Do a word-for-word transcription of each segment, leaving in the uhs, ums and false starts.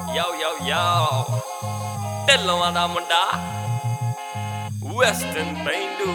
Yo yo yo Dhillon ਦਾ ਮੁੰਡਾ Western Bendu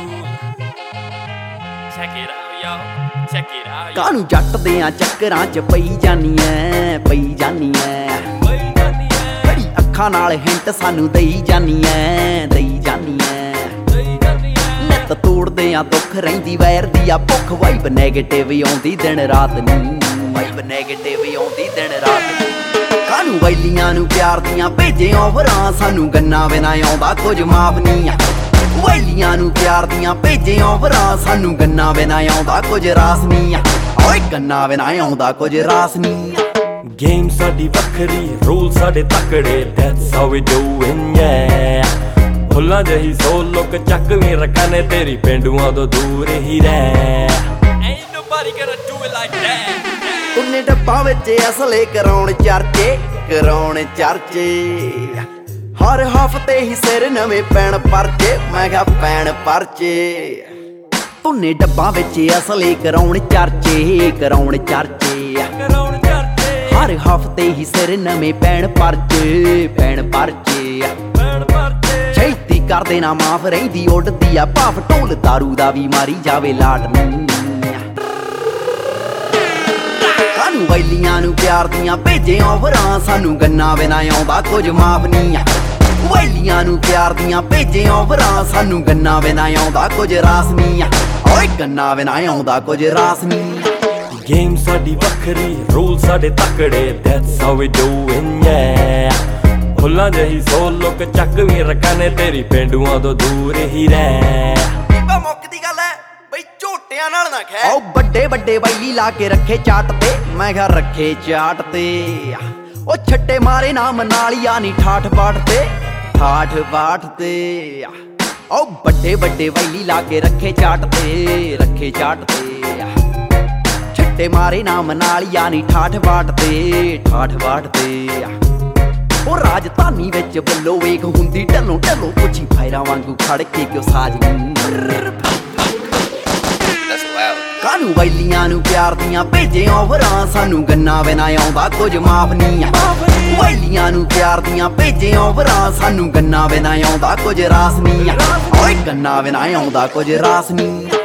Check it out yo check it out ਕਾਹਨੂੰ ਜੱਟ ਦਿਆਂ ਚੱਕਰਾਂ ਚ ਪਈ ਜਾਨੀ ਐ ਪਈ ਜਾਨੀ ਐ ਪਈ ਜਾਨੀ ਐ ਬੜੀ ਅੱਖਾਂ ਨਾਲ ਹਿੰਟ ਸਾਨੂੰ ਦਈ ਜਾਨੀ ਐ ਦਈ ਜਾਨੀ ਐ ਦਈ ਜਾਨੀ ਐ ਨਿੱਤ ਤੋੜਦੇ ਆ ਦੁੱਖ ਰਹਿੰਦੀ ਵੈਰ ਦੀ ਆ ਭੁੱਖ ਵਾਈਬ ਨੈਗੇਟਿਵ ਆਉਂਦੀ ਦਿਨ ਰਾਤ ਨੀ ਵਾਈਬ ਨੈਗੇਟਿਵ ਆਉਂਦੀ ਦਿਨ ਰਾਤ ਨੀ ਕਾਹਨੂੰ ਵੈਲੀਆਂ ਨੂੰ ਪਿਆਰ ਦੀਆਂ ਭੇਜੇ ਓਵਰਾਂ ਸਾਨੂੰ ਗੰਨਾ ਬਿਨਾ ਆਉਂਦਾ ਕੁਝ ਮਾਫ ਨਹੀਂ ਆ ਵੈਲੀਆਂ ਨੂੰ ਪਿਆਰ ਦੀਆਂ ਭੇਜੇ ਓਵਰਾਂ ਸਾਨੂੰ ਗੰਨਾ ਬਿਨਾ ਆਉਂਦਾ ਕੁਝ ਰਾਸ ਨਹੀਂ ਆ ਓਏ ਗੰਨਾ ਬਿਨਾ ਆਉਂਦਾ ਕੁਝ ਰਾਸ ਨਹੀਂ ਆ ਗੇਮ ਸਾਡੀ ਵੱਖਰੀ ਰੂਲ ਸਾਡੇ ਤਕੜੇ that's how we doing yeah ਭੁੱਲਾਂ ਜਹੀ ਸੋ ਲੋਕ ਚੱਕਵੇਂ ਰੱਖਾਂ ਨੇ ਤੇਰੀ ਪਿੰਡੂਆਂ ਤੋਂ ਦੂਰ ਹੀ ਰਹਿ ain't nobody gonna do it like that ਉਹਨੇ ਡੱਬਾਂ ਵਿੱਚ ਅਸਲੇ ਕਰਾਉਣ ਚਰਚੇ ਕਰਾਉਣ ਚਰਚੇ ਹਰ ਹਫ਼ਤੇ ਹੀ ਸਿਰ ਨਵੇਂ ਪੈਣ ਪਰਚੇ ਮੈਂ ਕਿਹਾ ਪੈਣ ਪਰਚੇ ਉਹਨੇ ਡੱਬਾਂ ਵਿੱਚ ਅਸਲੇ ਕਰਾਉਣ ਚਰਚੇ ਕਰਾਉਣ ਚਰਚੇ ਕਰਾਉਣ ਚਰਚੇ ਹਰ ਹਫ਼ਤੇ ਹੀ ਸਿਰ ਨਵੇਂ ਪੈਣ ਪਰਚੇ ਪੈਣ ਪਰਚੇ ਪੈਣ ਪਰਚੇ ਛੇਤੀ ਕਰ ਦੇਣਾ ਮਾਫ ਰਹਿੰਦੀ ਉੱਡਦੀ ਆ ਭਾਫ ਢੋਲ ਦਾਰੂ ਦਾ ਵੀ ਮਾਰੀ ਜਾਵੇ ਲਾਟ ਨੂੰ ਕਾਹਨੂੰ ਵੈਲੀਆਂ ਨੂੰ ਪਿਆਰ ਦੀਆਂ ਭੇਜੇ ਓਵਰਾਂ ਸਾਨੂੰ ਗੰਨਾ ਬਿਨਾ ਆਉਂਦਾ ਕੁਝ ਮਾਫ ਨਹੀਂ ਆ ਵੈਲੀਆਂ ਨੂੰ ਪਿਆਰ ਦੀਆਂ ਭੇਜੇ ਓਵਰਾਂ ਸਾਨੂੰ ਗੰਨਾ ਬਿਨਾ ਆਉਂਦਾ ਕੁਝ ਰਾਸ ਨਹੀਂ ਆ ਓਏ ਗੰਨਾ ਬਿਨਾ ਆਉਂਦਾ ਕੁਝ ਰਾਸ ਨਹੀਂ ਆ ਗੇਮ ਸਾਡੀ ਵੱਖਰੀ ਰੂਲ ਸਾਡੇ ਤਕੜੇ that's how we doing yeah ਭੁੱਲਾਂ ਜਹੀ ਸੋ ਲੋਕ ਚੱਕਵੇਂ ਰੱਖਾਂ ਨੇ ਤੇਰੀ ਪਿੰਡੂਆਂ ਤੋਂ ਦੂਰ ਹੀ ਰਹਿ ਬੀਬਾ ਮੁੱਕਦੀ ਗੱਲ ਐ ਬਈ ਝੋਟਿਆਂ ਨਾਲ ਨਾ ਖੈ ਓ ਵੱਡੇ ਵੱਡੇ ਵੈਲੀ ਲਾ ਕੇ ਰੱਖੇ ਚਾਟ ਤੇ ਮੈਂ ਕਿਹਾ ਰੱਖੇ ਚਾਟ ਤੇ ਓ ਛੱਟੇ ਮਾਰੇ ਨਾ ਮਨਾਲੀਆ ਨੀ ਠਾਠ ਬਾਠ ਤੇ ਠਾਠ ਬਾਠ ਤੇ ਓ ਵੱਡੇ ਵੱਡੇ ਵੈਲੀ ਲਾ ਕੇ ਰੱਖੇ ਚਾਟ ਤੇ ਰੱਖੇ ਚਾਟ ਤੇ ਛੱਟੇ ਮਾਰੇ ਨਾ ਮਨਾਲੀਆ ਨੀ ਠਾਠ ਬਾਠ ਤੇ ਠਾਠ ਬਾਠ ਤੇ ਉਹ ਰਾਜਧਾਨੀ ਵਿੱਚ ਬੱਲੋ ਵੇਖ ਹੁੰਦੀ ਢੱਲੋਂ ਢੱਲੋਂ ਪੁੱਛੀ ਫਾਇਰਾਂ ਵਾਂਗੂ ਖੜ ਕੇ ਕਿਉਂ ਸਾਜਨੀ ਕਾਹਨੂੰ ਵੈਲੀਆਂ ਨੂੰ ਪਿਆਰ ਦੀਆਂ ਭੇਜੇ ਓਵਰਾਂ ਸਾਨੂੰ ਗੰਨਾ ਬਿਨਾ ਆਉਂਦਾ ਕੁਝ ਮਾਫ ਨਹੀਂ ਆ ਵੈਲੀਆਂ ਨੂੰ ਪਿਆਰ ਦੀਆਂ ਭੇਜੇ ਓਵਰਾਂ ਸਾਨੂੰ ਗੰਨਾ ਬਿਨਾ ਆਉਂਦਾ ਕੁਝ ਰਾਸ ਨਹੀਂ ਆ ਓਏ ਗੰਨਾ ਬਿਨਾ ਆਉਂਦਾ ਕੁਝ ਰਾਸ ਨਹੀਂ